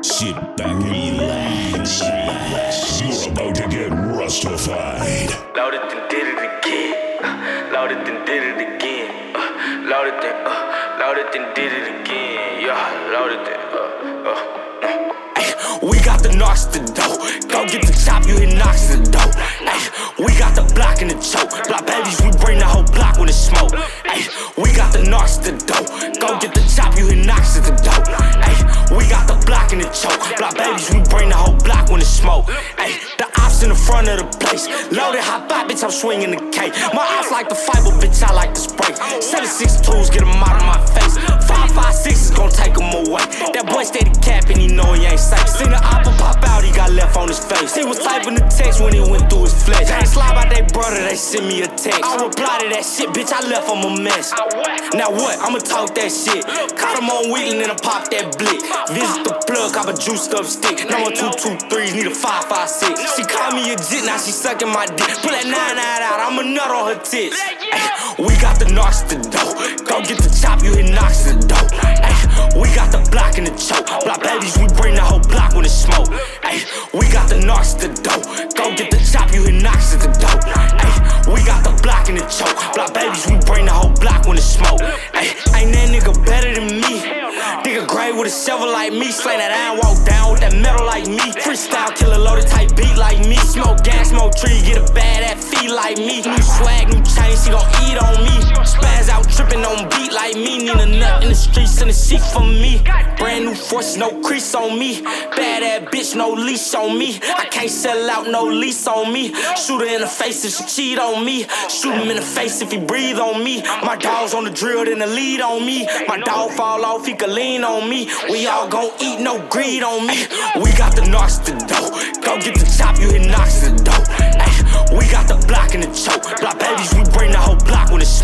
Sit back and relax. You're about to get Rustified. Loaded and did it again. Loaded and did it again. Loaded and did it again. Yeah, loaded and We got the knocks to dough. Go get the chop, you hit knocks to dough. We got the block in the choke. Block babies, we bring the whole block when it's smoke. We got the knocks to dough. Go get the chop, you hit knocks to the dough. We got the block in the choke. Block babies, we bring the whole block when it's smoke. The ops in the front of the place. Loaded hot bot, bitch, I'm swinging the K. My ops like to fight, but bitch, I like to spray. 7.62s, get them out of my face. 5.56 is gon' take them away. That boy steady capping, he know he ain't safe. Seen the oppa pop out, he got left on his face. He was typing the text when he went through his flesh. Can't slide by they brother, they send me a text. I reply to that shit, bitch, I left him a mess. Now what? I'ma talk that shit. Caught him on Wheatley and I pop that blick. Visit the plug, cop a juiced up stick. Number 223s, need a 5.56. She called me a jit, now she sucking my dick. Pull that 9 out, I'm a nut on her tits. We got the knocks to dough. Go get the chop, you hit knocks to dough. We got the block in the choke. Block babies, we bring the whole block when it's smoke. We got the knocks to dough. Go get the chop, you hit knocks to the dough. We got the block in the choke. Block babies, we bring the whole block when it's smoke. Ain't that nigga better than me? Dig a grave with a shovel like me. Slay that iron, walk down with that metal like me. Freestyle killer, loaded type beat like me. Smoke gas, smoke tree, get a bad at feet like me. New swag, new chain, she gon' eat on me. Spaz out trippin' on beat like me. Need a nut in the streets and a sheet for me. Brand new force, no crease on me. Bad ass bitch, no leash on me. I can't sell out, no lease on me. Shoot her in the face if she cheat on me. Shoot him in the face if he breathe on me. My dog's on the drill, then the lead on me. My dog fall off, he can lean on me. We all gon' eat, no greed on me. We got the knocks to dough. Go get the chop, you hit knocks to dough. We got the block in the choke. Block babies, we bring the whole block when it's